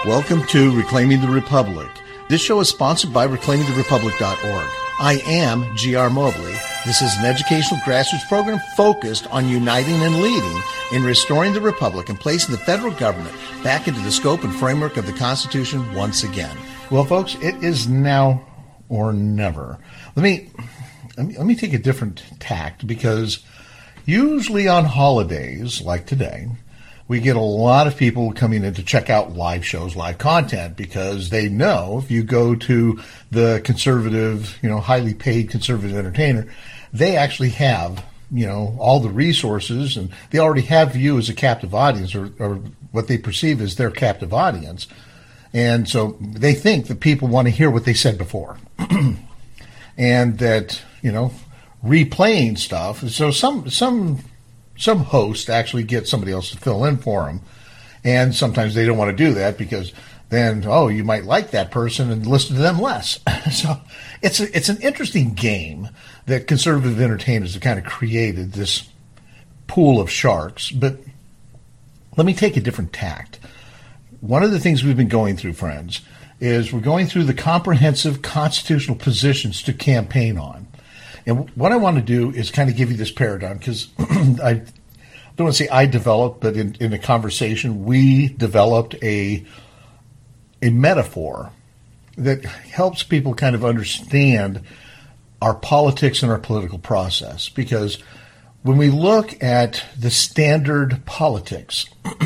Welcome to Reclaiming the Republic. This show is sponsored by ReclaimingTheRepublic.org. I am G.R. Mobley. This is an educational grassroots program focused on uniting and leading in restoring the Republic and placing the federal government back into the scope and framework of the Constitution once again. Well, folks, it is now or never. Let me take a different tact, because usually on holidays like today, we get a lot of people coming in to check out live shows, live content, because they know if you go to the conservative, highly paid conservative entertainer, they actually have, all the resources, and they already have you as a captive audience, or what they perceive as their captive audience. And so they think that people want to hear what they said before. And that, replaying stuff. So some hosts actually get somebody else to fill in for them. And sometimes they don't want to do that, because then, you might like that person and listen to them less. So it's an interesting game that conservative entertainers have kind of created, this pool of sharks. But let me take a different tact. One of the things we've been going through, friends, is we're going through the comprehensive constitutional positions to campaign on. And what I want to do is kind of give you this paradigm, because I don't want to say I developed, but in a conversation, we developed a metaphor that helps people kind of understand our politics and our political process. Because when we look at the standard politics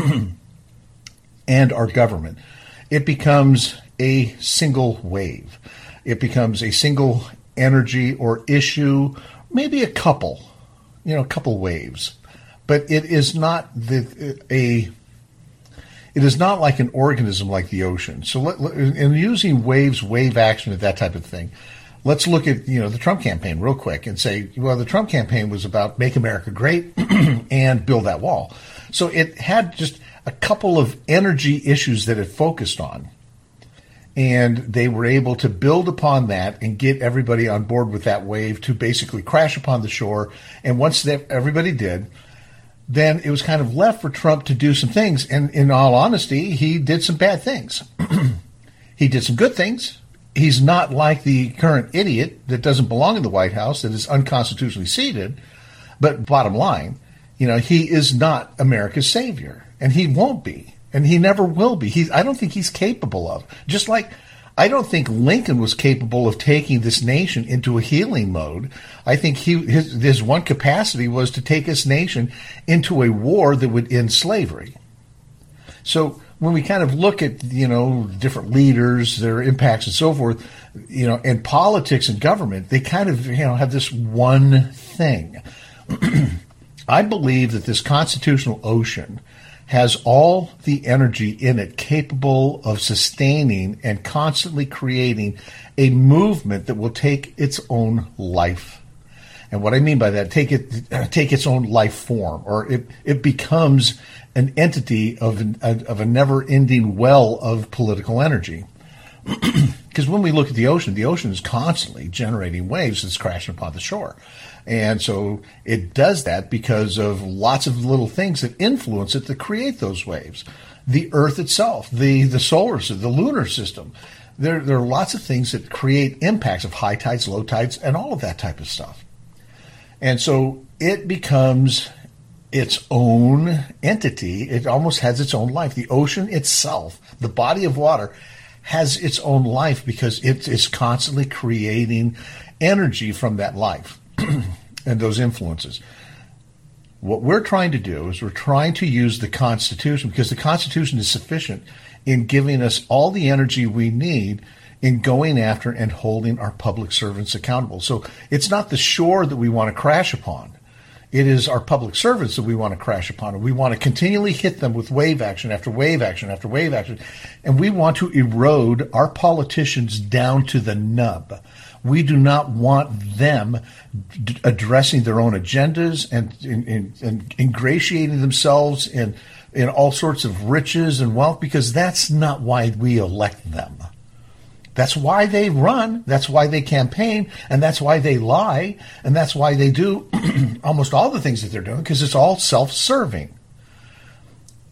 and our government, it becomes a single wave. It becomes a single energy or issue, maybe a couple waves. But it is not it is not like an organism like the ocean. So in using waves, wave action, and that type of thing, let's look at the Trump campaign real quick and say, well, the Trump campaign was about make America great and build that wall. So it had just a couple of energy issues that it focused on. And they were able to build upon that and get everybody on board with that wave to basically crash upon the shore. And once everybody did, then it was kind of left for Trump to do some things. And in all honesty, he did some bad things. He did some good things. He's not like the current idiot that doesn't belong in the White House, that is unconstitutionally seated. But bottom line, he is not America's savior, and he won't be. And he never will be. I don't think he's capable of. Just like I don't think Lincoln was capable of taking this nation into a healing mode. I think his one capacity was to take this nation into a war that would end slavery. So when we kind of look at, different leaders, their impacts and so forth, and politics and government, they kind of, have this one thing. I believe that this constitutional ocean has all the energy in it capable of sustaining and constantly creating a movement that will take its own life. And what I mean by that, take its own life form, or it becomes an entity of a never-ending well of political energy. Because when we look at the ocean is constantly generating waves that's crashing upon the shore. And so it does that because of lots of little things that influence it to create those waves. The Earth itself, the solar system, the lunar system. There are lots of things that create impacts of high tides, low tides, and all of that type of stuff. And so it becomes its own entity. It almost has its own life. The ocean itself, the body of water, has its own life because it is constantly creating energy from that life and those influences. What we're trying to do is we're trying to use the Constitution, because the Constitution is sufficient in giving us all the energy we need in going after and holding our public servants accountable. So it's not the shore that we want to crash upon. It is our public servants that we want to crash upon, and we want to continually hit them with wave action after wave action after wave action. And we want to erode our politicians down to the nub. We do not want them addressing their own agendas and ingratiating themselves in all sorts of riches and wealth, because that's not why we elect them. That's why they run, that's why they campaign, and that's why they lie, and that's why they do almost all the things that they're doing, because it's all self-serving.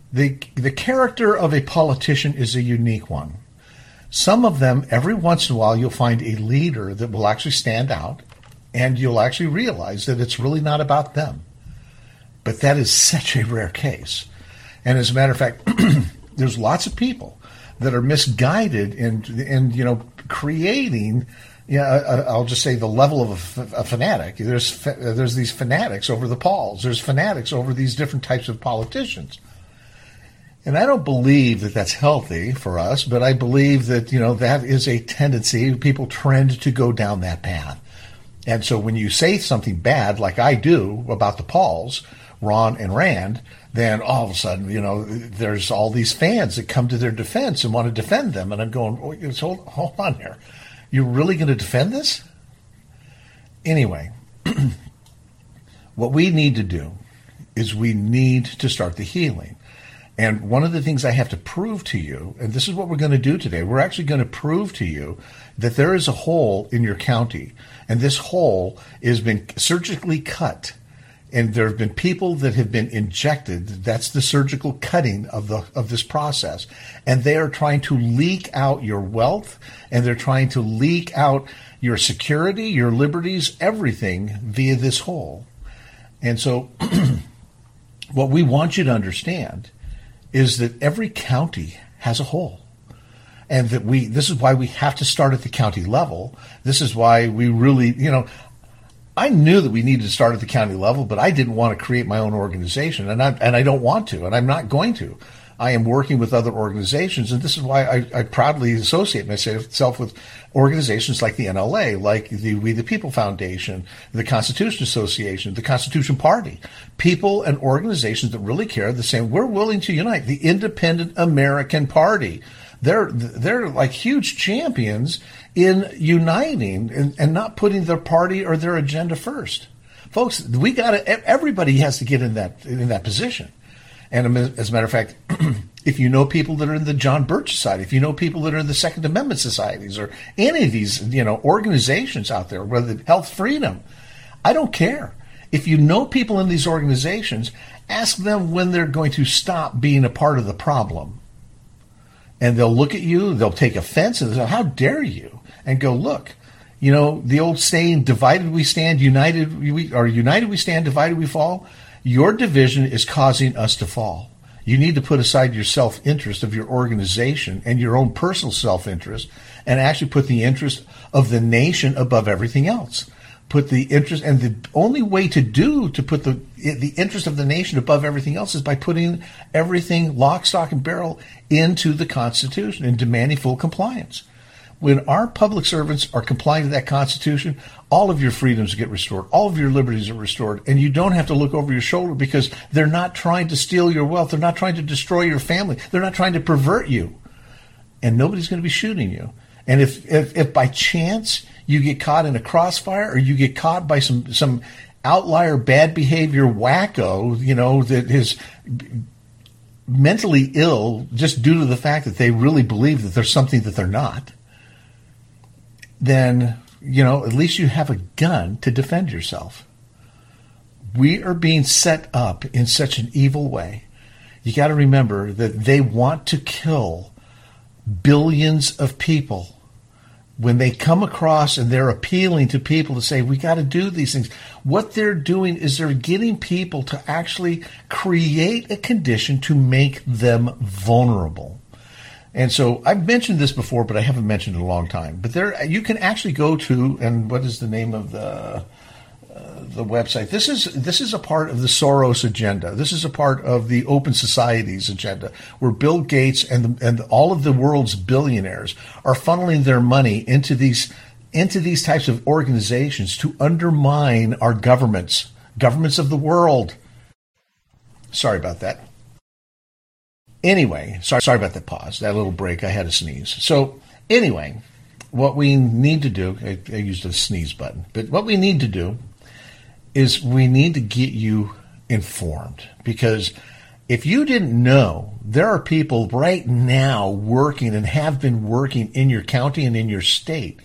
The character of a politician is a unique one. Some of them, every once in a while, you'll find a leader that will actually stand out, and you'll actually realize that it's really not about them. But that is such a rare case. And as a matter of fact, there's lots of people that are misguided in creating, I'll just say the level of a fanatic. There's these fanatics over the polls. There's fanatics over these different types of politicians. And I don't believe that that's healthy for us, but I believe that, that is a tendency. People trend to go down that path. And so when you say something bad, like I do about the Pauls, Ron and Rand, then all of a sudden, there's all these fans that come to their defense and want to defend them. And I'm going, hold on here. You're really going to defend this? Anyway, what we need to do is we need to start the healing. And one of the things I have to prove to you, and this is what we're going to do today, we're actually going to prove to you that there is a hole in your county, and this hole has been surgically cut, and there have been people that have been injected. That's the surgical cutting of this process, and they are trying to leak out your wealth, and they're trying to leak out your security, your liberties, everything via this hole. And so what we want you to understand is that every county has a hole. And that this is why we have to start at the county level. This is why we really, I knew that we needed to start at the county level, but I didn't want to create my own organization, and I don't want to, and I'm not going to. I am working with other organizations, and this is why I proudly associate myself with organizations like the NLA, like the We the People Foundation, the Constitution Association, the Constitution Party. People and organizations that really care, the same. We're willing to unite. The Independent American Party. They're like huge champions in uniting and not putting their party or their agenda first. Folks, everybody has to get in that position. And as a matter of fact, if you know people that are in the John Birch Society, if you know people that are in the Second Amendment societies or any of these, organizations out there, whether Health Freedom, I don't care. If you know people in these organizations, ask them when they're going to stop being a part of the problem. And they'll look at you, they'll take offense, and they'll say, how dare you? And go, look, the old saying, divided we stand, united we stand, divided we fall. Your division is causing us to fall. You need to put aside your self-interest of your organization and your own personal self-interest and actually put the interest of the nation above everything else. Put the interest, and the only way to put the interest of the nation above everything else is by putting everything lock, stock, and barrel into the Constitution and demanding full compliance. When our public servants are complying to that Constitution, all of your freedoms get restored. All of your liberties are restored. And you don't have to look over your shoulder because they're not trying to steal your wealth. They're not trying to destroy your family. They're not trying to pervert you. And nobody's going to be shooting you. And if by chance you get caught in a crossfire or you get caught by some outlier bad behavior wacko, that is mentally ill just due to the fact that they really believe that there's something that they're not, then, at least you have a gun to defend yourself. We are being set up in such an evil way. You got to remember that they want to kill billions of people. When they come across and they're appealing to people to say, we got to do these things, what they're doing is they're getting people to actually create a condition to make them vulnerable. And so I've mentioned this before, but I haven't mentioned it in a long time. But you can actually go to, and what is the name of the website? This is a part of the Soros agenda. This is a part of the Open Society's agenda, where Bill Gates and all of the world's billionaires are funneling their money into these types of organizations to undermine our governments of the world. Sorry about that. Anyway, sorry about that pause, that little break. I had a sneeze. So anyway, what we need to do, I used the sneeze button, but what we need to do is we need to get you informed. Because if you didn't know, there are people right now working and have been working in your county and in your state.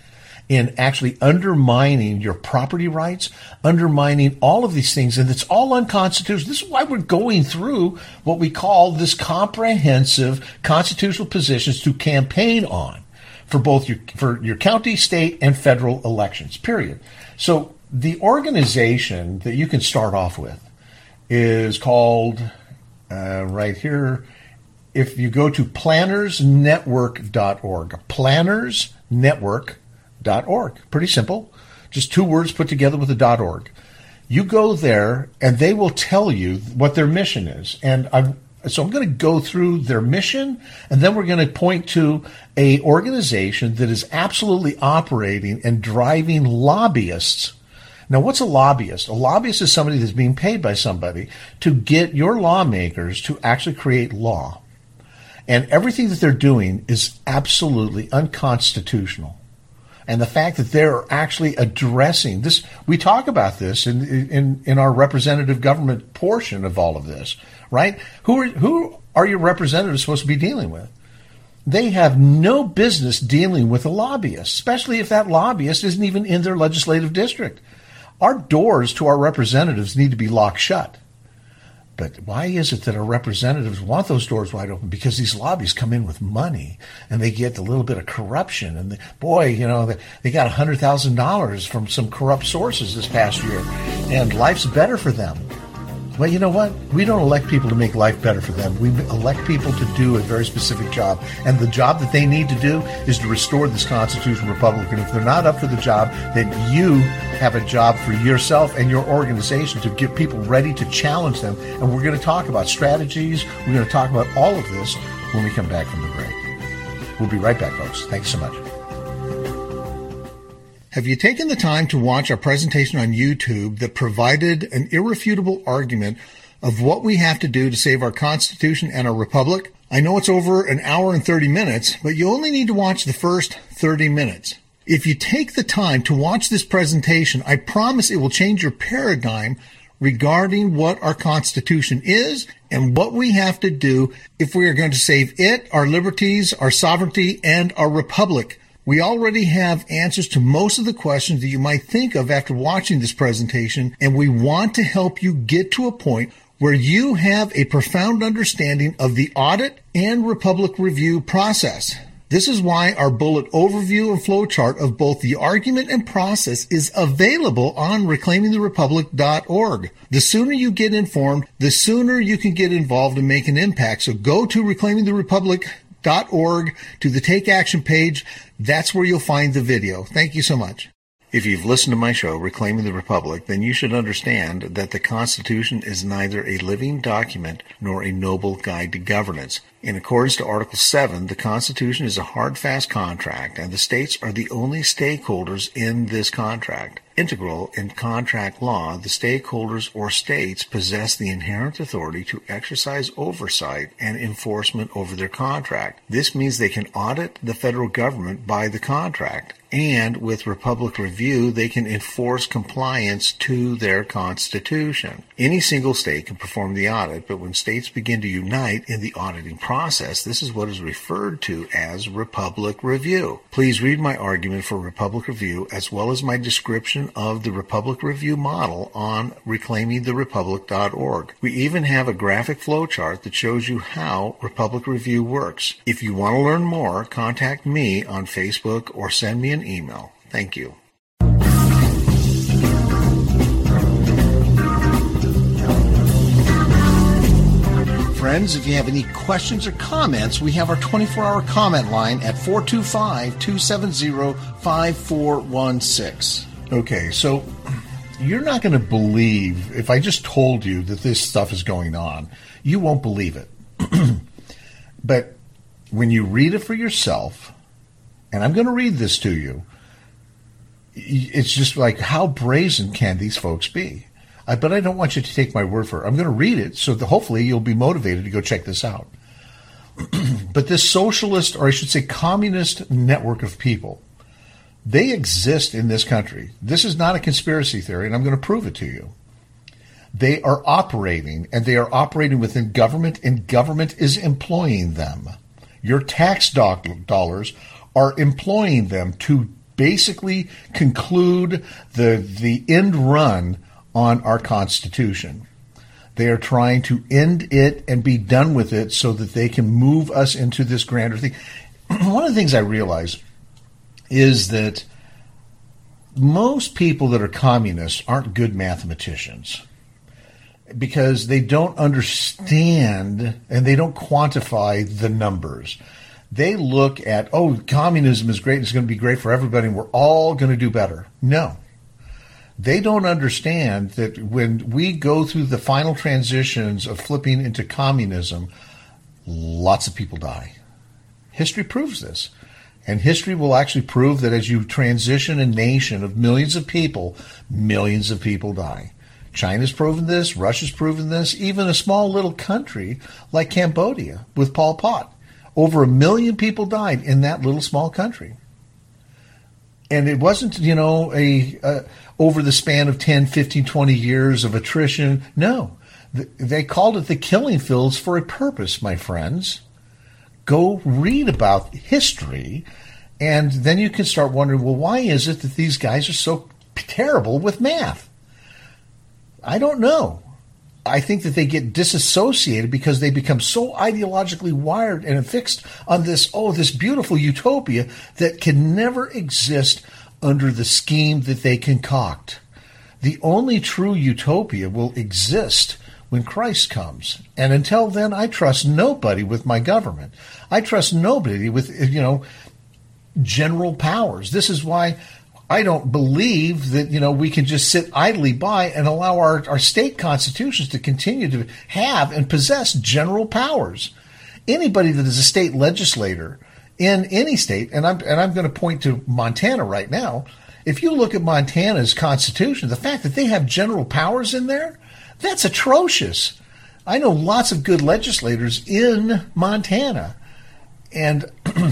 in actually undermining your property rights, undermining all of these things, and it's all unconstitutional. This is why we're going through what we call this comprehensive constitutional positions to campaign on for both your county, state, and federal elections, period. So the organization that you can start off with is called, right here, if you go to plannersnetwork.org, plannersnetwork.org, pretty simple, just two words put together with a .org. You go there, and they will tell you what their mission is. And so I'm going to go through their mission, and then we're going to point to a organization that is absolutely operating and driving lobbyists. Now, what's a lobbyist? A lobbyist is somebody that's being paid by somebody to get your lawmakers to actually create law. And everything that they're doing is absolutely unconstitutional. And the fact that they're actually addressing this, we talk about this in our representative government portion of all of this, right? Who are your representatives supposed to be dealing with? They have no business dealing with a lobbyist, especially if that lobbyist isn't even in their legislative district. Our doors to our representatives need to be locked shut. But why is it that our representatives want those doors wide open? Because these lobbies come in with money, and they get a little bit of corruption. And they got $100,000 from some corrupt sources this past year, and life's better for them. Well, you know what? We don't elect people to make life better for them. We elect people to do a very specific job. And the job that they need to do is to restore this constitutional republic. And if they're not up for the job, then you have a job for yourself and your organization to get people ready to challenge them. And we're going to talk about strategies. We're going to talk about all of this when we come back from the break. We'll be right back, folks. Thanks so much. Have you taken the time to watch our presentation on YouTube that provided an irrefutable argument of what we have to do to save our Constitution and our Republic? I know it's over an hour and 30 minutes, but you only need to watch the first 30 minutes. If you take the time to watch this presentation, I promise it will change your paradigm regarding what our Constitution is and what we have to do if we are going to save it, our liberties, our sovereignty, and our Republic. We already have answers to most of the questions that you might think of after watching this presentation, and we want to help you get to a point where you have a profound understanding of the audit and Republic review process. This is why our bullet overview and flowchart of both the argument and process is available on reclaimingtherepublic.org. The sooner you get informed, the sooner you can get involved and make an impact. So go to reclaimingtherepublic.org to the Take Action page. That's where you'll find the video. Thank you so much. If you've listened to my show, Reclaiming the Republic, then you should understand that the Constitution is neither a living document nor a noble guide to governance. In accordance to Article 7, the Constitution is a hard, fast contract, and the states are the only stakeholders in this contract. Integral in contract law, the stakeholders or states possess the inherent authority to exercise oversight and enforcement over their contract. This means they can audit the federal government by the contract, and with Republic Review, they can enforce compliance to their Constitution. Any single state can perform the audit, but when states begin to unite in the auditing process, this is what is referred to as Republic Review. Please read my argument for Republic Review as well as my description of the Republic Review model on reclaimingtherepublic.org. We even have a graphic flowchart that shows you how Republic Review works. If you want to learn more, contact me on Facebook or send me an email. Thank you. Friends, if you have any questions or comments, we have our 24-hour comment line at 425-270-5416. Okay, so you're not going to believe, if I just told you that this stuff is going on, you won't believe it. But when you read it for yourself, and I'm going to read this to you, it's just like, how brazen can these folks be? But I don't want you to take my word for it. I'm going to read it so that hopefully you'll be motivated to go check this out. But this socialist, or I should say communist network of people, they exist in this country. This is not a conspiracy theory, and I'm going to prove it to you. They are operating, and they are operating within government, and government is employing them. Your tax dollars are employing them to basically conclude the end run on our Constitution. They are trying to end it and be done with it so that they can move us into this grander thing. One of the things I realize is that most people that are communists aren't good mathematicians because they don't understand and they don't quantify the numbers. They look at, communism is great, it's going to be great for everybody, and we're all going to do better. No. They don't understand that when we go through the final transitions of flipping into communism, lots of people die. History proves this. And history will actually prove that as you transition a nation of millions of people die. China's proven this, Russia's proven this, even a small little country like Cambodia with Pol Pot. Over 1 million people died in that little small country. And it wasn't, over the span of 10, 15, 20 years of attrition. No, they called it the killing fields for a purpose, my friends. Go read about history, and then you can start wondering, well, why is it that these guys are so terrible with math? I don't know. I think that they get disassociated because they become so ideologically wired and fixed on this beautiful utopia that can never exist under the scheme that they concoct. The only true utopia will exist when Christ comes. And until then, I trust nobody with my government. I trust nobody with, general powers. This is why I don't believe that, we can just sit idly by and allow our state constitutions to continue to have and possess general powers. Anybody that is a state legislator in any state, and I'm going to point to Montana right now, if you look at Montana's constitution, the fact that they have general powers in there, that's atrocious. I know lots of good legislators in Montana, and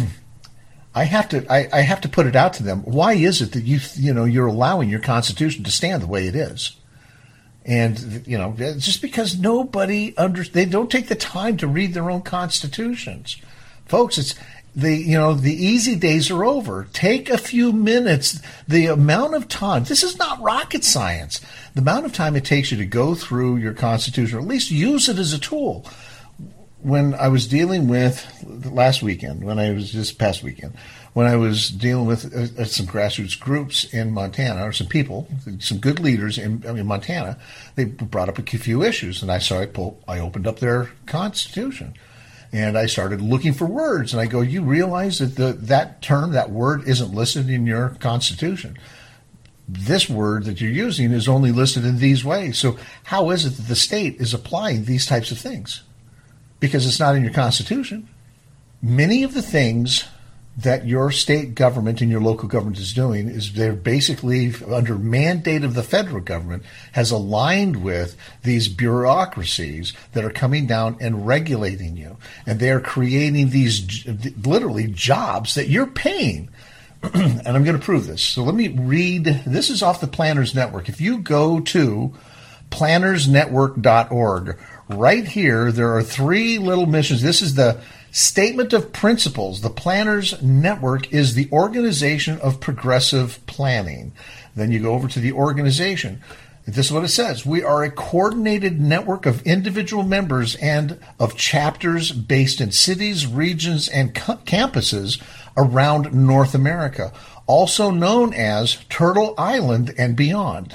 I have to put it out to them. Why is it that you're allowing your Constitution to stand the way it is? And just because they don't take the time to read their own constitutions, folks. The easy days are over. Take a few minutes. The amount of time. This is not rocket science. The amount of time it takes you to go through your Constitution, or at least use it as a tool. When I was dealing with this past weekend, when I was dealing with some grassroots groups in Montana, or some people, some good leaders in Montana, they brought up a few issues, and I opened up their Constitution, and I started looking for words, and I go, you realize that that word isn't listed in your Constitution. This word that you're using is only listed in these ways. So how is it that the state is applying these types of things? Because it's not in your Constitution. Many of the things that your state government and your local government is doing is they're basically under mandate of the federal government has aligned with these bureaucracies that are coming down and regulating you. And they're creating these literally jobs that you're paying. And I'm going to prove this. So let me read. This is off the Planners Network. If you go to plannersnetwork.org, right here, there are 3 little missions. This is the Statement of Principles. The Planners Network is the organization of progressive planning. Then you go over to the organization. This is what it says. We are a coordinated network of individual members and of chapters based in cities, regions, and campuses around North America, also known as Turtle Island and beyond.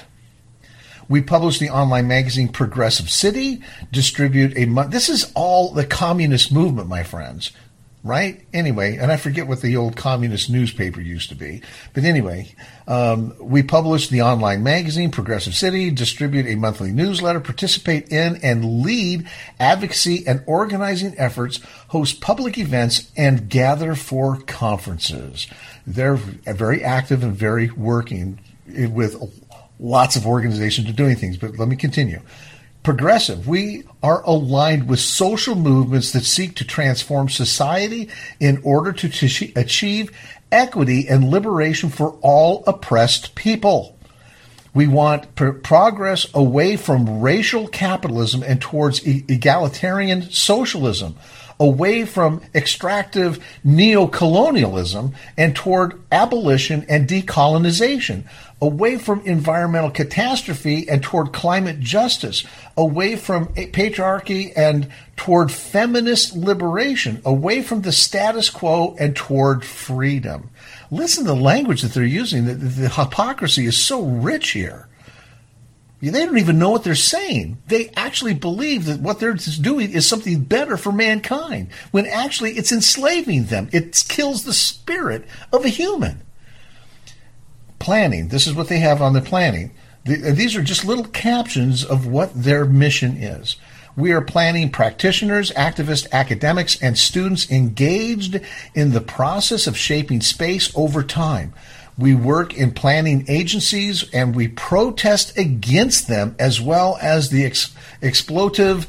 We publish the online magazine Progressive City, distribute this is all the communist movement, my friends, right? Anyway, and I forget what the old communist newspaper used to be. But anyway, we publish the online magazine Progressive City, distribute a monthly newsletter, participate in and lead advocacy and organizing efforts, host public events, and gather for conferences. They're very active and very working with lots of organizations are doing things, but let me continue. Progressive, we are aligned with social movements that seek to transform society in order to achieve equity and liberation for all oppressed people. We want progress away from racial capitalism and towards egalitarian socialism. away from extractive neocolonialism and toward abolition and decolonization, away from environmental catastrophe and toward climate justice, away from patriarchy and toward feminist liberation, away from the status quo and toward freedom. Listen to the language that they're using. The hypocrisy is so rich here. They don't even know what they're saying. They actually believe that what they're doing is something better for mankind, when actually it's enslaving them. It kills the spirit of a human. Planning. This is what they have on the planning. These are just little captions of what their mission is. We are planning practitioners, activists, academics, and students engaged in the process of shaping space over time. We work in planning agencies, and we protest against them, as well as the exploitive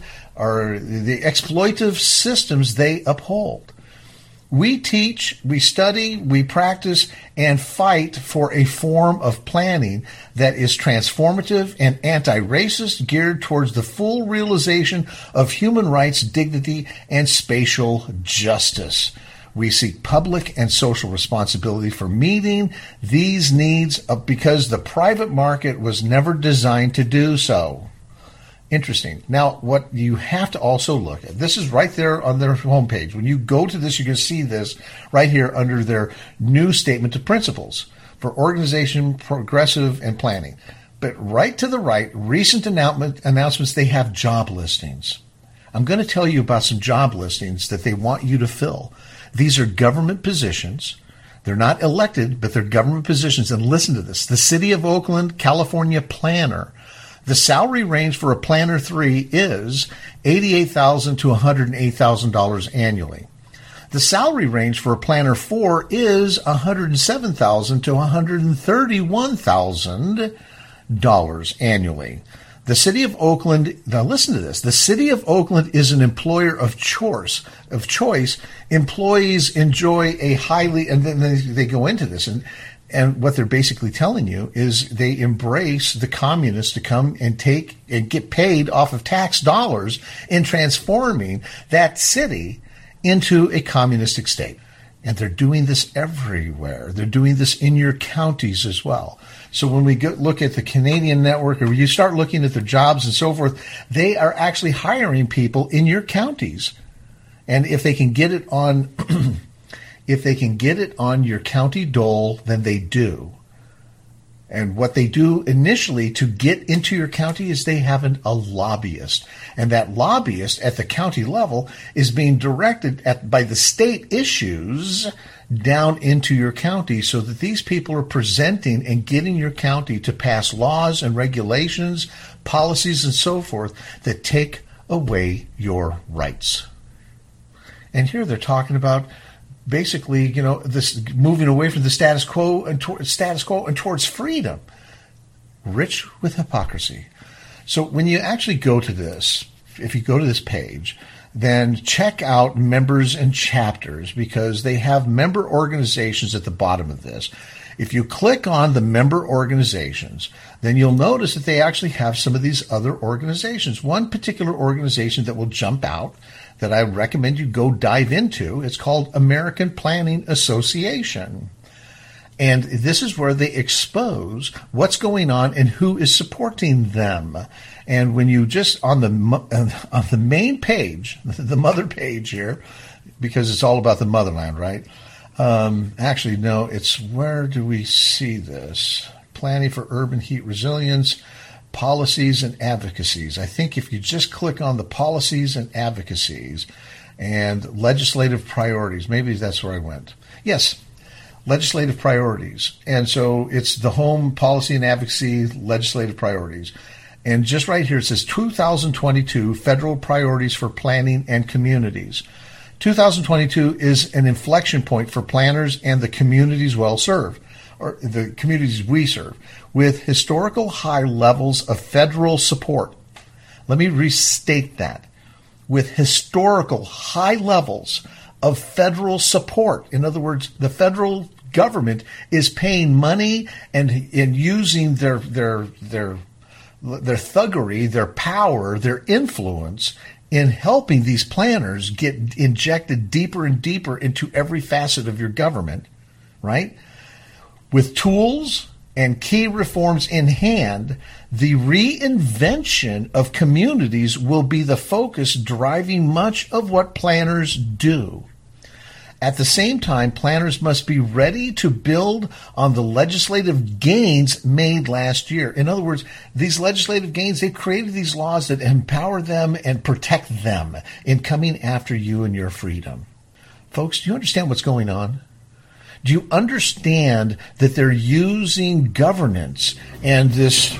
systems they uphold. We teach, we study, we practice, and fight for a form of planning that is transformative and anti-racist, geared towards the full realization of human rights, dignity, and spatial justice. We seek public and social responsibility for meeting these needs because the private market was never designed to do so. Interesting. Now, what you have to also look at, this is right there on their homepage. When you go to this, you can see this right here under their new statement of principles for organization, progressive, and planning. But right to the right, recent announcements, they have job listings. I'm going to tell you about some job listings that they want you to fill. These are government positions. They're not elected, but they're government positions. And listen to this. The City of Oakland, California planner. The salary range for a planner 3 is $88,000 to $108,000 annually. The salary range for a planner 4 is $107,000 to $131,000 annually. The City of Oakland, now listen to this, the City of Oakland is an employer of choice. Employees enjoy a highly, and then they go into this, and what they're basically telling you is they embrace the communists to come and take and get paid off of tax dollars in transforming that city into a communistic state. And they're doing this everywhere. They're doing this in your counties as well. So when we look at the Canadian network, or you start looking at their jobs and so forth, they are actually hiring people in your counties. And if they can get it on, if they can get it on your county dole, then they do. And what they do initially to get into your county is they have a lobbyist. And that lobbyist at the county level is being directed by the state issues down into your county, so that these people are presenting and getting your county to pass laws and regulations, policies, and so forth that take away your rights. And here they're talking about basically, this moving away from the status quo and towards freedom, rich with hypocrisy. So when you actually go to this, if you go to this page, then check out members and chapters, because they have member organizations at the bottom of this. If you click on the member organizations, then you'll notice that they actually have some of these other organizations. One particular organization that will jump out that I recommend you go dive into, it's called American Planning Association. And this is where they expose what's going on and who is supporting them. And when you just on the main page, the mother page here, because it's all about the motherland, right? Actually, no, it's where do we see this? Planning for Urban Heat Resilience, Policies and Advocacies. I think if you just click on the Policies and Advocacies and Legislative Priorities, maybe that's where I went. Yes. Legislative priorities. And so it's the home policy and advocacy legislative priorities. And just right here it says 2022 federal priorities for planning and communities. 2022 is an inflection point for planners and the communities well served, or the communities we serve, with historical high levels of federal support. Let me restate that. With historical high levels of federal support. In other words, the federal government is paying money and using their thuggery, their power, their influence in helping these planners get injected deeper and deeper into every facet of your government, right? With tools and key reforms in hand, the reinvention of communities will be the focus driving much of what planners do. At the same time, planners must be ready to build on the legislative gains made last year. In other words, these legislative gains, they've created these laws that empower them and protect them in coming after you and your freedom. Folks, do you understand what's going on? Do you understand that they're using governance and this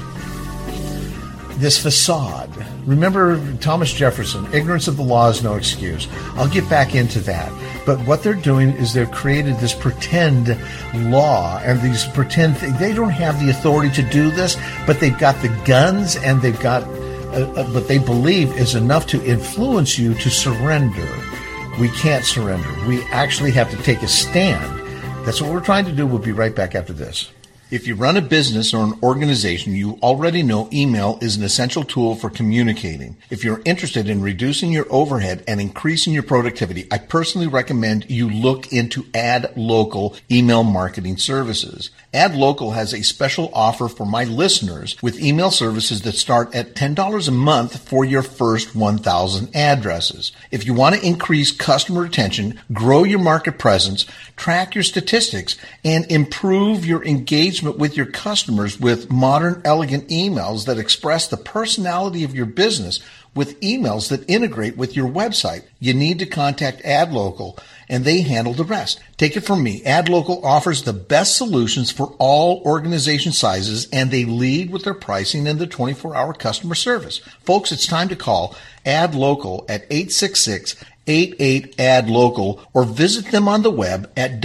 facade? Remember Thomas Jefferson, ignorance of the law is no excuse. I'll get back into that. But what they're doing is they've created this pretend law and these pretend things. They don't have the authority to do this, but they've got the guns and they've got what they believe is enough to influence you to surrender. We can't surrender. We actually have to take a stand. That's what we're trying to do. We'll be right back after this. If you run a business or an organization, you already know email is an essential tool for communicating. If you're interested in reducing your overhead and increasing your productivity, I personally recommend you look into AdLocal email marketing services. AdLocal has a special offer for my listeners with email services that start at $10 a month for your first 1,000 addresses. If you want to increase customer retention, grow your market presence, track your statistics, and improve your engagement with your customers with modern, elegant emails that express the personality of your business with emails that integrate with your website, you need to contact AdLocal, and they handle the rest. Take it from me. AdLocal offers the best solutions for all organization sizes, and they lead with their pricing and their 24-hour customer service. Folks, it's time to call AdLocal at 866-88-ADLOCAL or visit them on the web at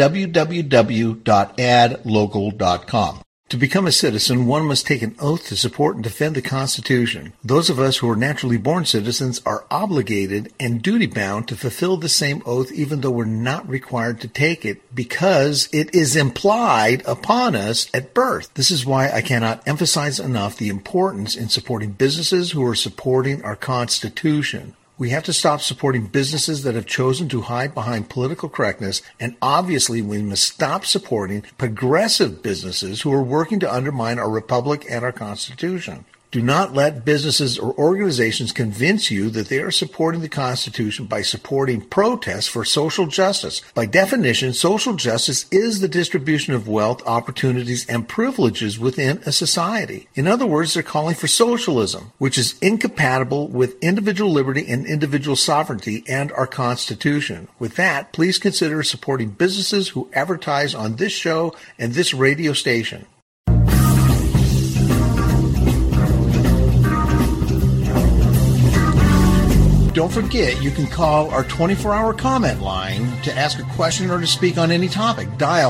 www.adlocal.com. To become a citizen, one must take an oath to support and defend the Constitution. Those of us who are naturally born citizens are obligated and duty-bound to fulfill the same oath even though we're not required to take it because it is implied upon us at birth. This is why I cannot emphasize enough the importance in supporting businesses who are supporting our Constitution. We have to stop supporting businesses that have chosen to hide behind political correctness, and obviously we must stop supporting progressive businesses who are working to undermine our republic and our Constitution. Do not let businesses or organizations convince you that they are supporting the Constitution by supporting protests for social justice. By definition, social justice is the distribution of wealth, opportunities, and privileges within a society. In other words, they're calling for socialism, which is incompatible with individual liberty and individual sovereignty and our Constitution. With that, please consider supporting businesses who advertise on this show and this radio station. Don't forget, you can call our 24-hour comment line to ask a question or to speak on any topic. Dial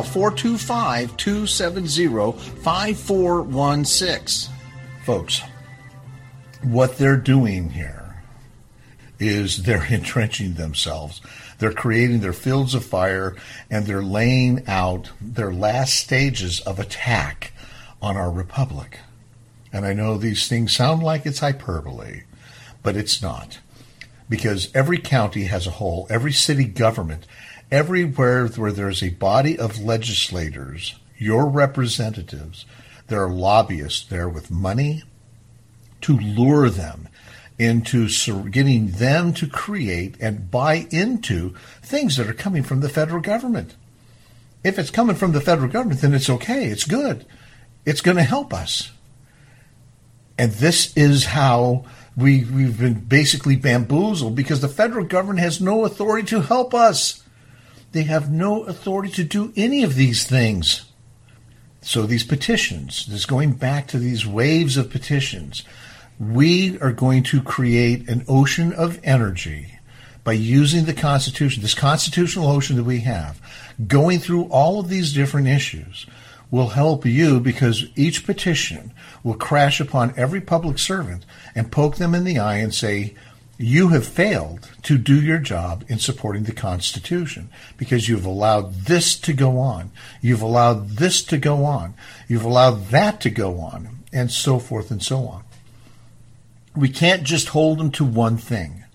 425-270-5416. Folks, what they're doing here is they're entrenching themselves. They're creating their fields of fire, and they're laying out their last stages of attack on our republic. And I know these things sound like it's hyperbole, but it's not. Because every county has a whole, every city government, everywhere where there's a body of legislators, your representatives, there are lobbyists there with money to lure them into getting them to create and buy into things that are coming from the federal government. If it's coming from the federal government, then it's okay. It's good. It's going to help us. And this is how we've been basically bamboozled, because the federal government has no authority to help us. They have no authority to do any of these things. So these petitions, this going back to these waves of petitions, we are going to create an ocean of energy by using the Constitution, this constitutional ocean that we have, going through all of these different issues will help you, because each petition will crash upon every public servant and poke them in the eye and say, you have failed to do your job in supporting the Constitution because you've allowed this to go on. You've allowed this to go on. You've allowed that to go on, and so forth and so on. We can't just hold them to one thing.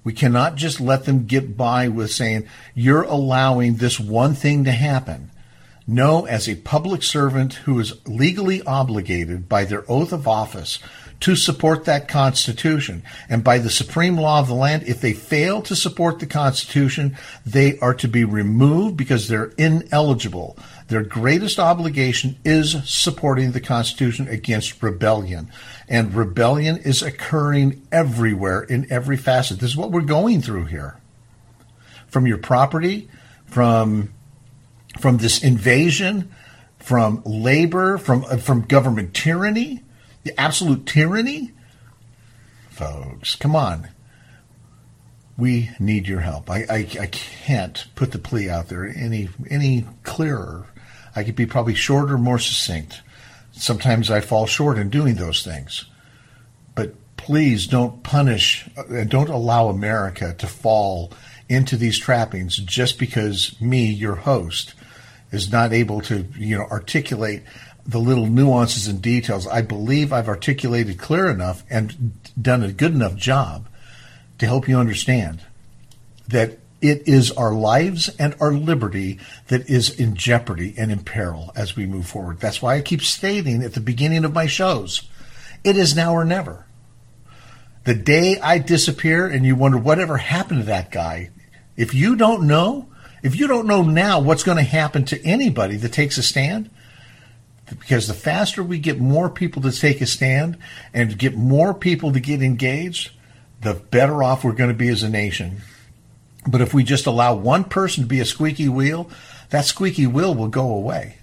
We cannot just let them get by with saying, you're allowing this one thing to happen. No, as a public servant who is legally obligated by their oath of office to support that Constitution, and by the supreme law of the land, if they fail to support the Constitution, they are to be removed because they're ineligible. Their greatest obligation is supporting the Constitution against rebellion. And rebellion is occurring everywhere in every facet. This is what we're going through here. From your property, from this invasion, from labor, from government tyranny, the absolute tyranny. Folks, come on. We need your help. I can't put the plea out there any clearer. I could be probably shorter, more succinct. Sometimes I fall short in doing those things. But please don't punish and don't allow America to fall into these trappings just because me, your host, is not able to, articulate the little nuances and details. I believe I've articulated clear enough and done a good enough job to help you understand that it is our lives and our liberty that is in jeopardy and in peril as we move forward. That's why I keep stating at the beginning of my shows, it is now or never. The day I disappear and you wonder whatever happened to that guy, if you don't know now what's going to happen to anybody that takes a stand, because the faster we get more people to take a stand and get more people to get engaged, the better off we're going to be as a nation. But if we just allow one person to be a squeaky wheel, that squeaky wheel will go away.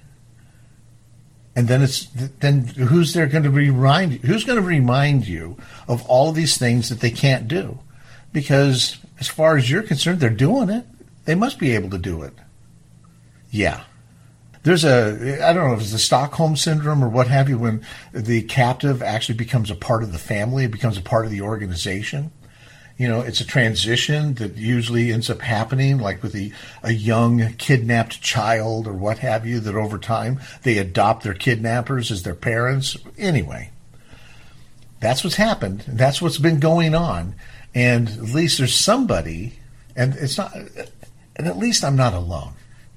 And then who's going to remind you of all of these things that they can't do? Because as far as you're concerned, they're doing it. They must be able to do it. Yeah. There's I don't know if it's the Stockholm Syndrome or what have you, when the captive actually becomes a part of the family, it becomes a part of the organization. It's a transition that usually ends up happening, like with a young kidnapped child or what have you, that over time they adopt their kidnappers as their parents. Anyway, that's what's happened. That's what's been going on. And at least there's somebody, and at least I'm not alone.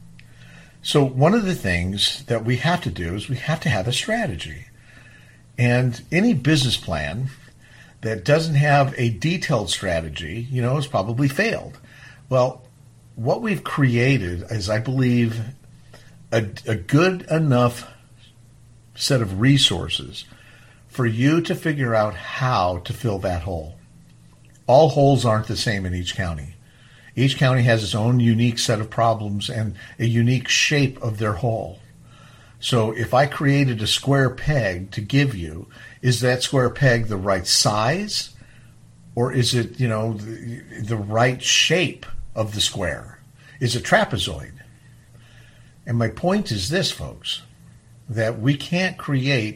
So one of the things that we have to do is we have to have a strategy. And any business plan that doesn't have a detailed strategy, has probably failed. Well, what we've created is, I believe, a good enough set of resources for you to figure out how to fill that hole. All holes aren't the same in each county. Each county has its own unique set of problems and a unique shape of their hole. So if I created a square peg to give you, is that square peg the right size? Or is it, the right shape of the square? Is it trapezoid? And my point is this, folks, that we can't create,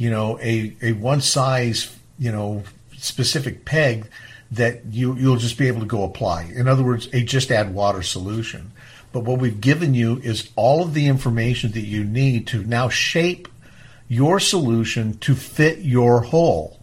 a one size, specific peg that you'll just be able to go apply. In other words, a just add water solution. But what we've given you is all of the information that you need to now shape your solution to fit your hole,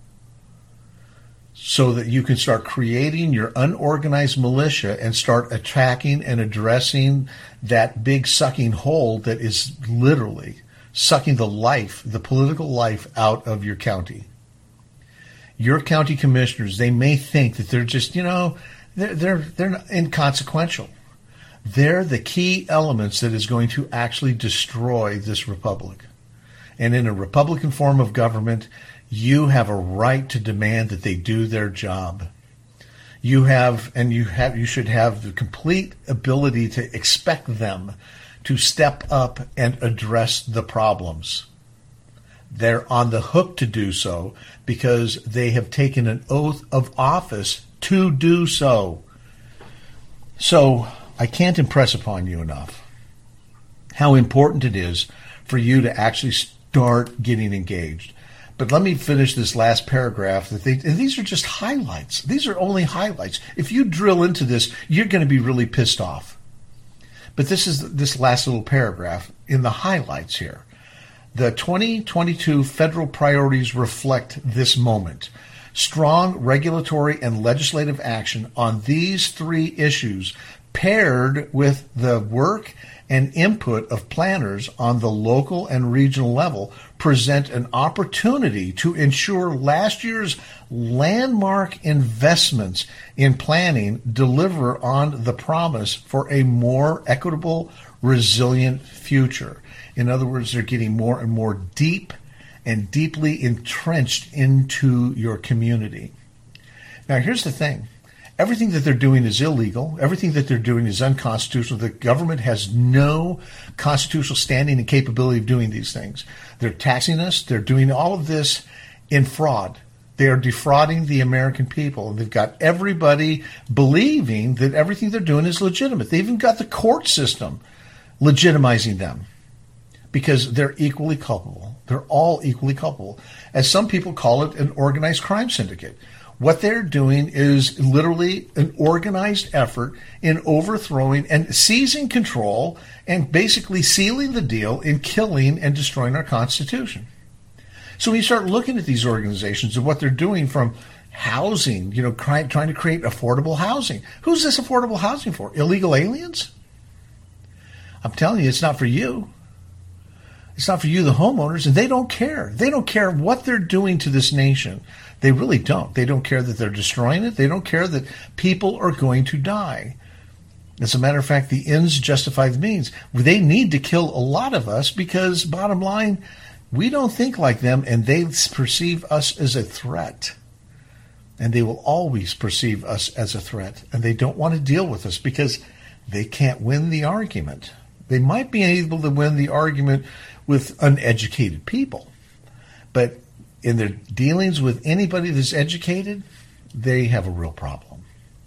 so that you can start creating your unorganized militia and start attacking and addressing that big sucking hole that is literally sucking the political life out of your county. Your county commissioners, they may think that they're just, they're inconsequential. They're the key elements that is going to actually destroy this republic. And in a Republican form of government, you have a right to demand that they do their job. You should have the complete ability to expect them to step up and address the problems. They're on the hook to do so because they have taken an oath of office to do so. So I can't impress upon you enough how important it is for you to actually start getting engaged. But let me finish this last paragraph. And these are just highlights. These are only highlights. If you drill into this, you're going to be really pissed off. But this is this last little paragraph in the highlights here. The 2022 federal priorities reflect this moment. Strong regulatory and legislative action on these three issues, paired with the work and input of planners on the local and regional level, present an opportunity to ensure last year's landmark investments in planning deliver on the promise for a more equitable, resilient future. In other words, they're getting more and more deep and deeply entrenched into your community. Now, here's the thing. Everything that they're doing is illegal. Everything that they're doing is unconstitutional. The government has no constitutional standing and capability of doing these things. They're taxing us. They're doing all of this in fraud. They are defrauding the American people. And they've got everybody believing that everything they're doing is legitimate. They've even got the court system legitimizing them because they're equally culpable. They're all equally culpable. As some people call it, an organized crime syndicate. What they're doing is literally an organized effort in overthrowing and seizing control and basically sealing the deal in killing and destroying our Constitution. So when you start looking at these organizations and what they're doing from housing, trying to create affordable housing. Who's this affordable housing for? Illegal aliens? I'm telling you, it's not for you. It's not for you, the homeowners, and they don't care. They don't care what they're doing to this nation. They really don't. They don't care that they're destroying it. They don't care that people are going to die. As a matter of fact, the ends justify the means. They need to kill a lot of us because, bottom line, we don't think like them, and they perceive us as a threat. And they will always perceive us as a threat. And they don't want to deal with us because they can't win the argument. They might be able to win the argument with uneducated people. But in their dealings with anybody that's educated, they have a real problem.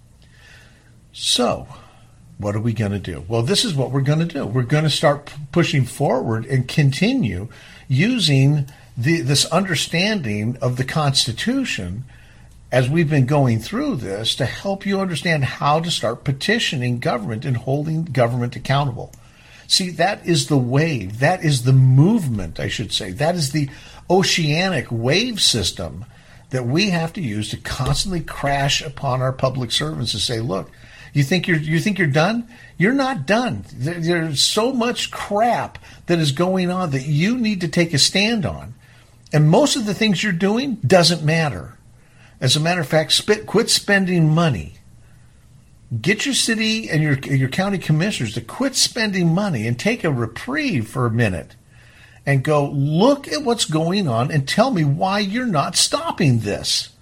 So, what are we going to do? Well, this is what we're going to do. We're going to start pushing forward and continue using this understanding of the Constitution as we've been going through this to help you understand how to start petitioning government and holding government accountable. See, that is the wave. That is the movement, I should say. That is the oceanic wave system that we have to use to constantly crash upon our public servants and say, look, you think you're done? You're not done. There's so much crap that is going on that you need to take a stand on. And most of the things you're doing doesn't matter. As a matter of fact, quit spending money. Get your city and your county commissioners to quit spending money and take a reprieve for a minute and go look at what's going on and tell me why you're not stopping this.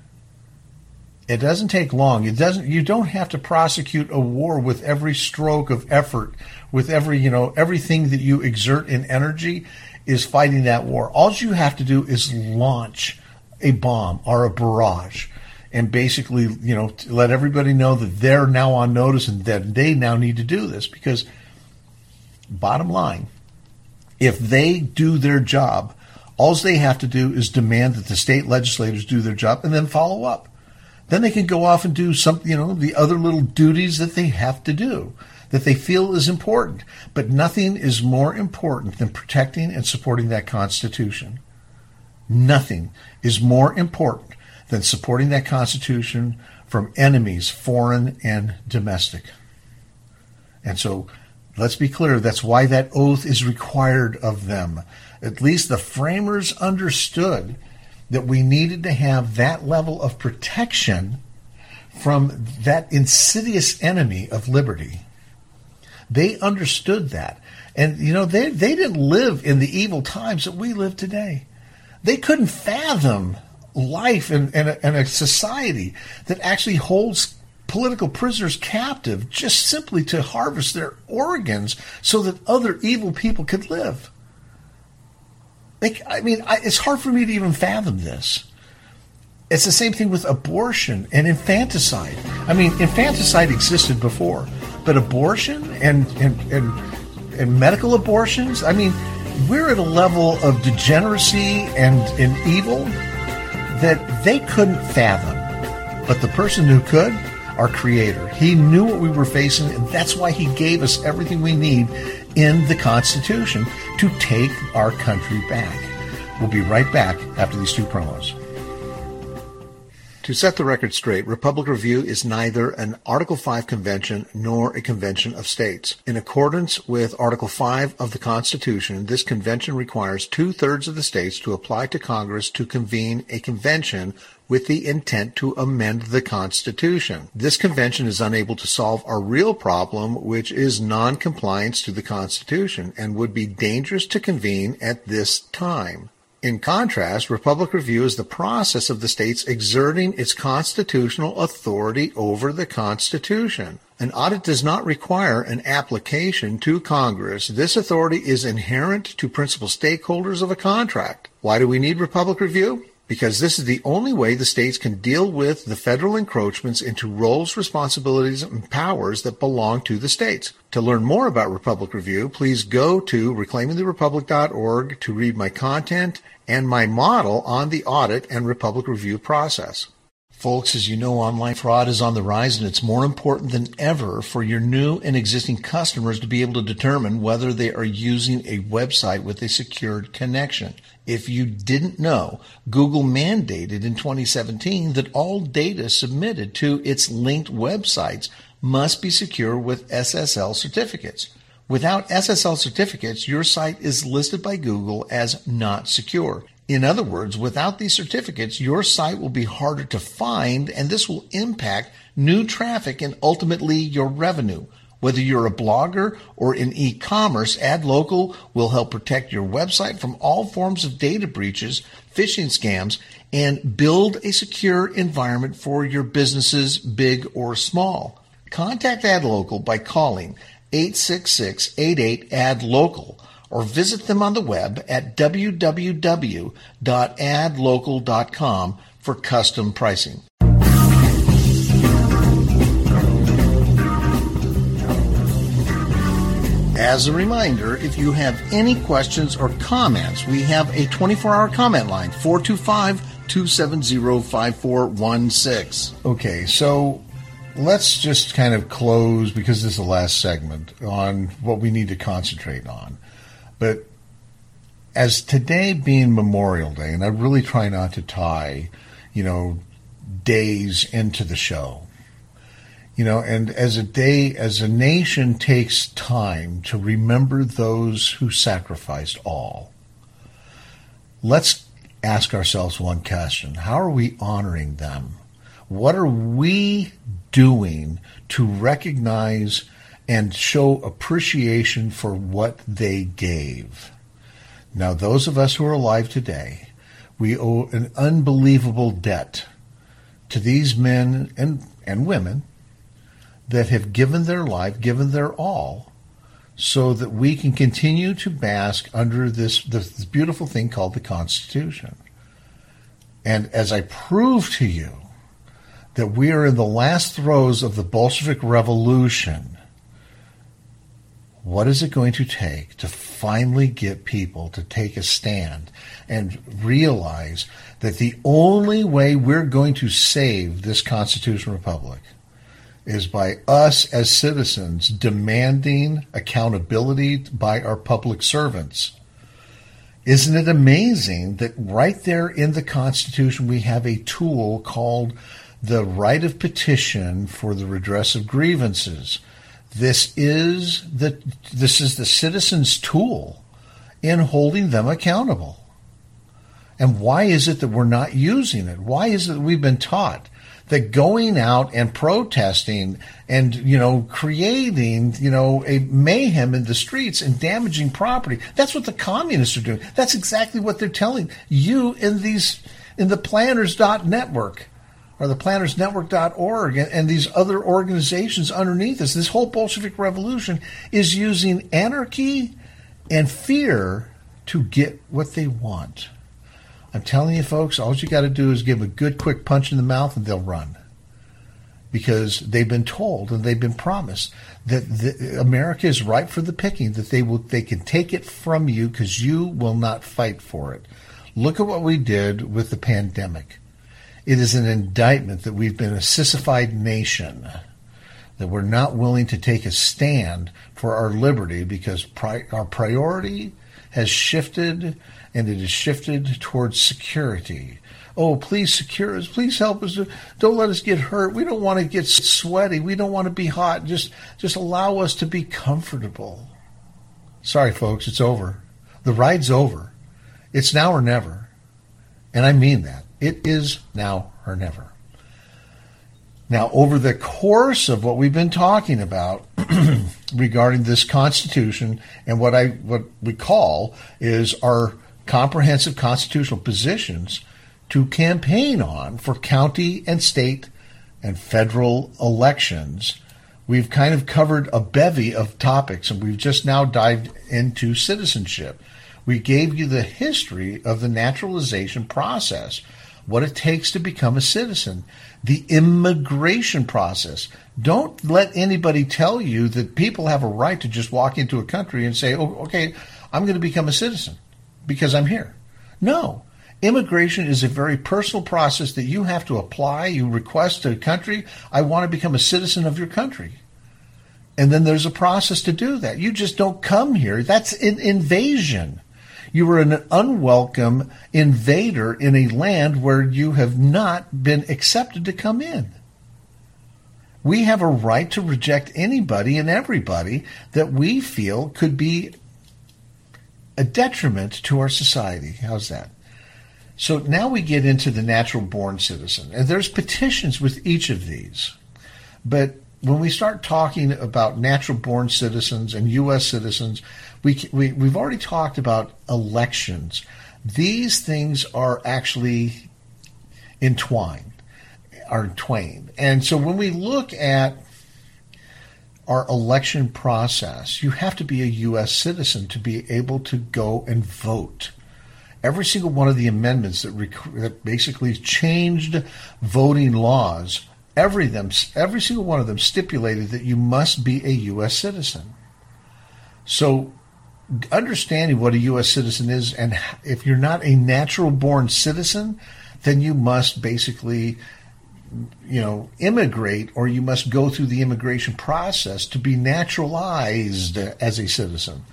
It doesn't take long. You don't have to prosecute a war with every stroke of effort, with everything that you exert in energy is fighting that war. All you have to do is launch a bomb or a barrage and basically, let everybody know that they're now on notice and that they now need to do this. Because bottom line, if they do their job, all they have to do is demand that the state legislators do their job and then follow up. Then they can go off and do some, the other little duties that they have to do, that they feel is important. But nothing is more important than protecting and supporting that Constitution. Nothing is more important than supporting that Constitution from enemies, foreign and domestic. And so let's be clear, that's why that oath is required of them. At least the framers understood that we needed to have that level of protection from that insidious enemy of liberty. They understood that. And, they didn't live in the evil times that we live today. They couldn't fathom life in a society that actually holds political prisoners captive just simply to harvest their organs so that other evil people could live. It's hard for me to even fathom this. It's the same thing with abortion and infanticide. Infanticide existed before, but abortion and medical abortions, we're at a level of degeneracy and evil that they couldn't fathom. But the person who could, our Creator, He knew what we were facing, and that's why He gave us everything we need in the Constitution to take our country back. We'll be right back after these two promos. To set the record straight, Republic Review is neither an Article 5 convention nor a convention of states. In accordance with Article 5 of the Constitution, this convention requires 2/3 of the states to apply to Congress to convene a convention with the intent to amend the Constitution. This convention is unable to solve our real problem, which is non-compliance to the Constitution, and would be dangerous to convene at this time. In contrast, Republic Review is the process of the states exerting its constitutional authority over the Constitution. An audit does not require an application to Congress. This authority is inherent to principal stakeholders of a contract. Why do we need Republic Review? Because this is the only way the states can deal with the federal encroachments into roles, responsibilities, and powers that belong to the states. To learn more about Republic Review, please go to reclaimingtherepublic.org to read my content and my model on the audit and Republic Review process. Folks, as you know, online fraud is on the rise, and it's more important than ever for your new and existing customers to be able to determine whether they are using a website with a secured connection. If you didn't know, Google mandated in 2017 that all data submitted to its linked websites must be secure with SSL certificates. Without SSL certificates, your site is listed by Google as not secure. In other words, without these certificates, your site will be harder to find, and this will impact new traffic and ultimately your revenue. Whether you're a blogger or in e-commerce, AdLocal will help protect your website from all forms of data breaches, phishing scams, and build a secure environment for your businesses, big or small. Contact AdLocal by calling 866-88-ADLOCAL or visit them on the web at www.adlocal.com for custom pricing. As a reminder, if you have any questions or comments, we have a 24-hour comment line, 425-270-5416. Okay, so let's just kind of close, because this is the last segment, on what we need to concentrate on. But as today being Memorial Day, and I really try not to tie, days into the show, and as a nation takes time to remember those who sacrificed all, let's ask ourselves one question. How are we honoring them? What are we doing to recognize and show appreciation for what they gave? Now, those of us who are alive today, we owe an unbelievable debt to these men and women that have given their life, given their all, so that we can continue to bask under this beautiful thing called the Constitution. And as I prove to you that we are in the last throes of the Bolshevik Revolution, what is it going to take to finally get people to take a stand and realize that the only way we're going to save this constitutional republic is by us as citizens demanding accountability by our public servants? Isn't it amazing that right there in the Constitution we have a tool called the right of petition for the redress of grievances? This is the citizen's tool in holding them accountable. And why is it that we're not using it? Why is it that we've been taught that going out and protesting and, creating, a mayhem in the streets and damaging property, that's what the communists are doing. That's exactly what they're telling you in the planners.network or the plannersnetwork.org and these other organizations underneath us. This whole Bolshevik Revolution is using anarchy and fear to get what they want. I'm telling you, folks, all you got to do is give a good, quick punch in the mouth and they'll run. Because they've been told and they've been promised that America is ripe for the picking, that they can take it from you because you will not fight for it. Look at what we did with the pandemic. It is an indictment that we've been a sissified nation, that we're not willing to take a stand for our liberty because our priority has shifted, and it has shifted towards security. Oh, please secure us. Please help us. Don't let us get hurt. We don't want to get sweaty. We don't want to be hot. Just allow us to be comfortable. Sorry, folks, it's over. The ride's over. It's now or never. And I mean that. It is now or never. Now, over the course of what we've been talking about regarding this Constitution and what we call is our comprehensive constitutional positions to campaign on for county and state and federal elections, we've kind of covered a bevy of topics, and we've just now dived into citizenship. We gave you the history of the naturalization process, what it takes to become a citizen, the immigration process. Don't let anybody tell you that people have a right to just walk into a country and say, oh, okay, I'm going to become a citizen because I'm here. No. Immigration is a very personal process that you have to apply. You request to a country, I want to become a citizen of your country. And then there's a process to do that. You just don't come here. That's an invasion. You are an unwelcome invader in a land where you have not been accepted to come in. We have a right to reject anybody and everybody that we feel could be a detriment to our society. How's that? So now we get into the natural-born citizen. And there's petitions with each of these. But when we start talking about natural-born citizens and U.S. citizens, we've already talked about elections. These things are actually entwined. And so when we look at our election process, you have to be a U.S. citizen to be able to go and vote. Every single one of the amendments that basically changed voting laws, every single one of them stipulated that you must be a U.S. citizen. So understanding what a U.S. citizen is, and if you're not a natural-born citizen, then you must basically, immigrate, or you must go through the immigration process to be naturalized as a citizen.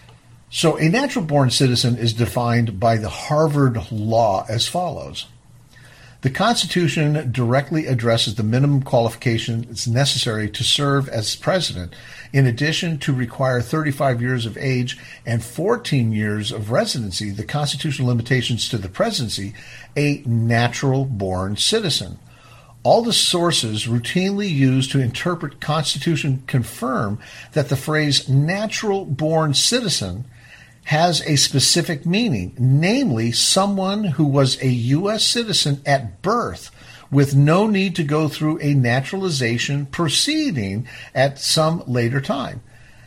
So a natural-born citizen is defined by the Harvard Law as follows. The Constitution directly addresses the minimum qualifications necessary to serve as president, in addition to require 35 years of age and 14 years of residency, the constitutional limitations to the presidency, a natural-born citizen. All the sources routinely used to interpret Constitution confirm that the phrase natural-born citizen has a specific meaning, namely someone who was a U.S. citizen at birth with no need to go through a naturalization proceeding at some later time.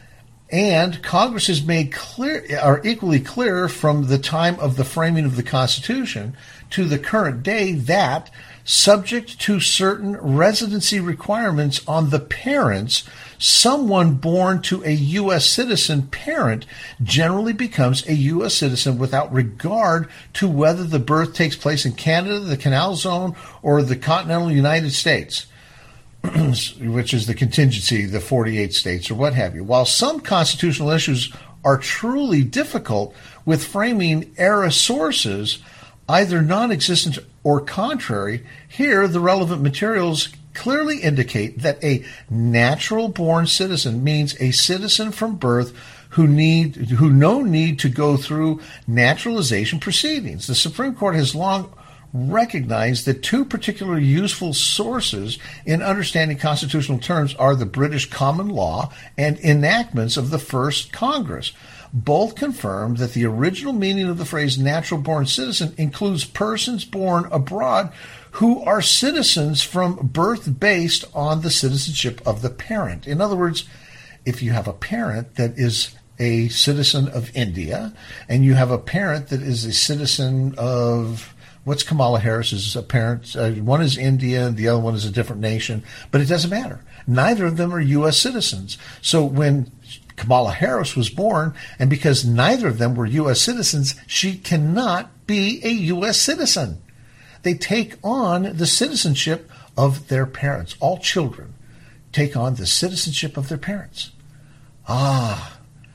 And Congress has made equally clear from the time of the framing of the Constitution to the current day that, subject to certain residency requirements on the parents, someone born to a U.S. citizen parent generally becomes a U.S. citizen without regard to whether the birth takes place in Canada, the Canal Zone, or the continental United States, which is the contingency, the 48 states, or what have you. While some constitutional issues are truly difficult with framing era sources, either non-existent or contrary, here the relevant materials clearly indicate that a natural-born citizen means a citizen from birth who no need to go through naturalization proceedings. The Supreme Court has long recognized that two particularly useful sources in understanding constitutional terms are the British common law and enactments of the first Congress. Both confirm that the original meaning of the phrase natural-born citizen includes persons born abroad who are citizens from birth based on the citizenship of the parent. In other words, if you have a parent that is a citizen of India, and you have a parent that is a citizen of, what's Kamala Harris's parents? One is India, the other one is a different nation, but it doesn't matter. Neither of them are U.S. citizens. So when Kamala Harris was born, and because neither of them were U.S. citizens, she cannot be a U.S. citizen. They take on the citizenship of their parents. All children take on the citizenship of their parents.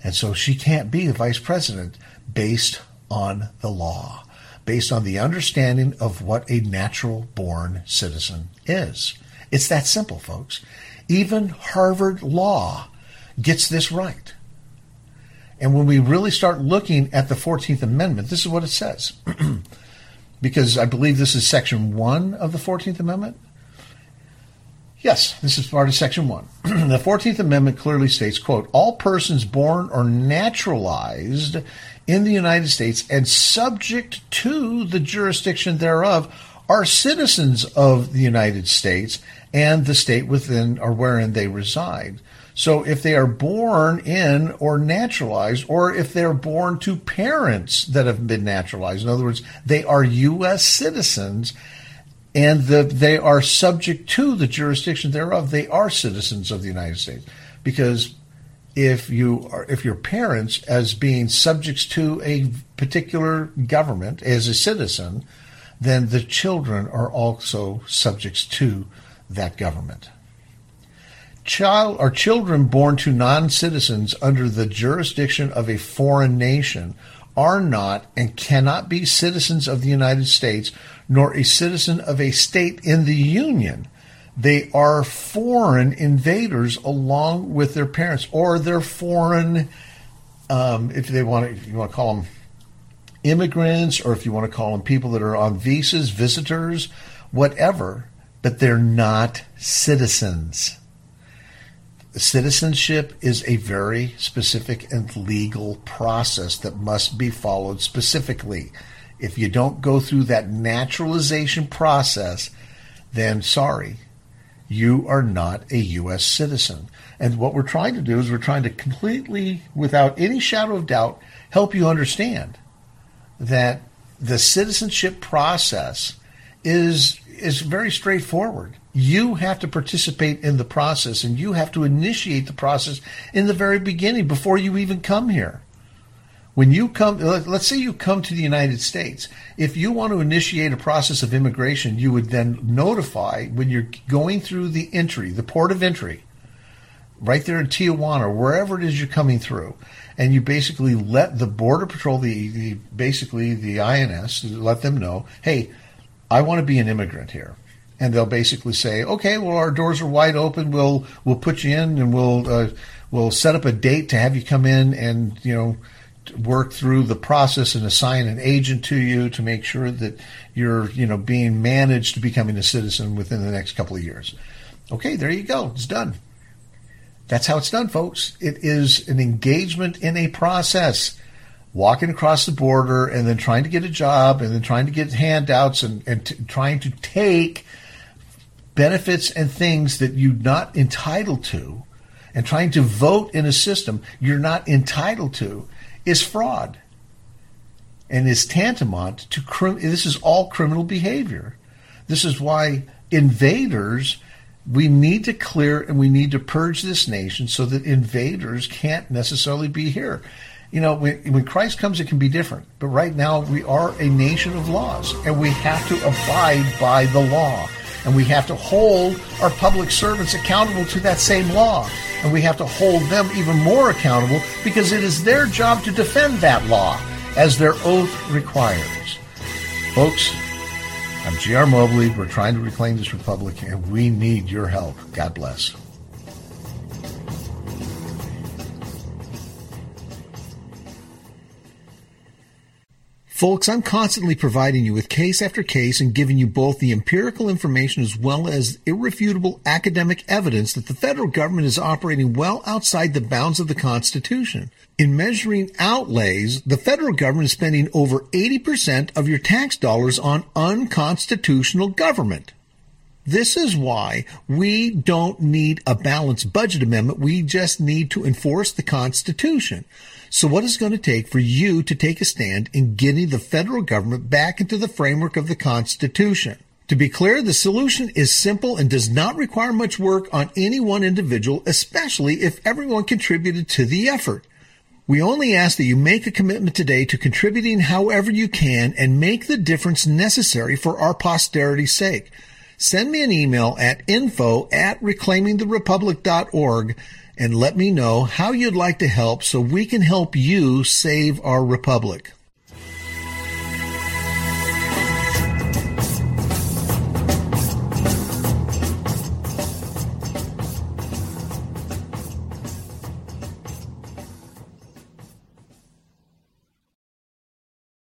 And so she can't be the vice president based on the law, based on the understanding of what a natural-born citizen is. It's that simple, folks. Even Harvard Law gets this right. And when we really start looking at the 14th Amendment, this is what it says. Because I believe this is Section 1 of the 14th Amendment. Yes, this is part of Section 1. The 14th Amendment clearly states, quote, all persons born or naturalized in the United States and subject to the jurisdiction thereof are citizens of the United States and the state within or wherein they reside. So if they are born in or naturalized, or if they're born to parents that have been naturalized, in other words, they are U.S. citizens and they are subject to the jurisdiction thereof, they are citizens of the United States. Because if your parents, as being subjects to a particular government as a citizen, then the children are also subjects to that government. Children born to non-citizens under the jurisdiction of a foreign nation are not and cannot be citizens of the United States, nor a citizen of a state in the Union. They are foreign invaders along with their parents, or they're foreign, if you want to call them immigrants, or if you want to call them people that are on visas, visitors, whatever, but they're not citizens. Citizenship is a very specific and legal process that must be followed specifically. If you don't go through that naturalization process, then sorry, you are not a U.S. citizen. And what we're trying to do is we're trying to completely, without any shadow of doubt, help you understand that the citizenship process is very straightforward. You have to participate in the process, and you have to initiate the process in the very beginning before you even come here. When you come, let's say you come to the United States. If you want to initiate a process of immigration, you would then notify when you're going through the entry, the port of entry, right there in Tijuana, or wherever it is you're coming through, and you basically let the Border Patrol, basically the INS, let them know, hey, I want to be an immigrant here. And they'll basically say, okay, well, our doors are wide open. We'll put you in, and we'll set up a date to have you come in and, work through the process and assign an agent to you to make sure that you're, being managed to becoming a citizen within the next couple of years. Okay, there you go. It's done. That's how it's done, folks. It is an engagement in a process. Walking across the border and then trying to get a job and then trying to get handouts and trying to take benefits and things that you're not entitled to, and trying to vote in a system you're not entitled to, is fraud and is tantamount to this is all criminal behavior. This is why invaders, we need to clear and we need to purge this nation so that invaders can't necessarily be here. When Christ comes, it can be different. But right now, we are a nation of laws, and we have to abide by the law. And we have to hold our public servants accountable to that same law. And we have to hold them even more accountable because it is their job to defend that law as their oath requires. Folks, I'm G.R. Mobley. We're trying to reclaim this republic, and we need your help. God bless. Folks, I'm constantly providing you with case after case and giving you both the empirical information as well as irrefutable academic evidence that the federal government is operating well outside the bounds of the Constitution. In measuring outlays, the federal government is spending over 80% of your tax dollars on unconstitutional government. This is why we don't need a balanced budget amendment. We just need to enforce the Constitution. So what is it going to take for you to take a stand in getting the federal government back into the framework of the Constitution? To be clear, the solution is simple and does not require much work on any one individual, especially if everyone contributed to the effort. We only ask that you make a commitment today to contributing however you can and make the difference necessary for our posterity's sake. Send me an email at info@reclaimingtherepublic.org and let me know how you'd like to help so we can help you save our republic.